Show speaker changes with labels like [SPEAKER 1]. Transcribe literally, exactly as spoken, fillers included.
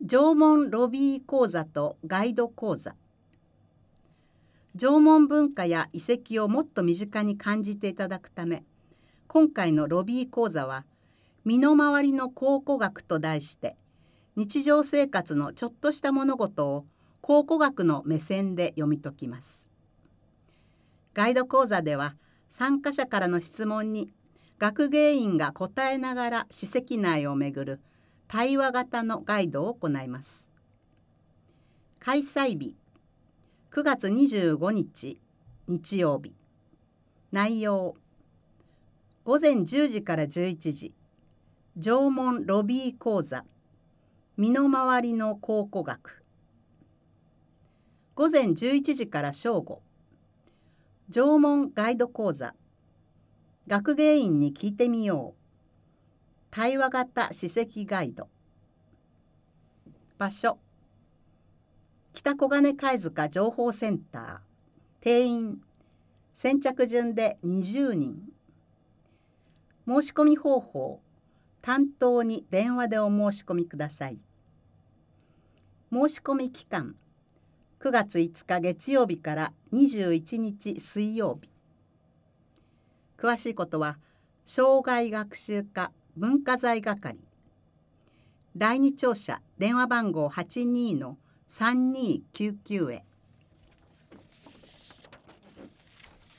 [SPEAKER 1] 縄文ロビー講座とガイド講座。縄文文化や遺跡をもっと身近に感じていただくため、今回のロビー講座は身の回りの考古学と題して、日常生活のちょっとした物事を考古学の目線で読み解きます。ガイド講座では参加者からの質問に学芸員が答えながら史跡内を巡る対話型のガイドを行います。開催日くがつにじゅうごにち日曜日。内容ごぜんじゅうじからじゅういちじ、縄文ロビー講座身の回りの考古学。ごぜんじゅういちじから正午、縄文ガイド講座学芸員に聞いてみよう対話型史跡ガイド。場所北小金貝塚情報センター。定員先着順でにじゅうにん。申し込み方法担当に電話でお申し込みください。申し込み期間くがついつか月曜日からにじゅういちにち水曜日。詳しいことは生涯学習課文化財係だいに庁舎電話番号 はちにーのさんにーきゅうきゅう へ。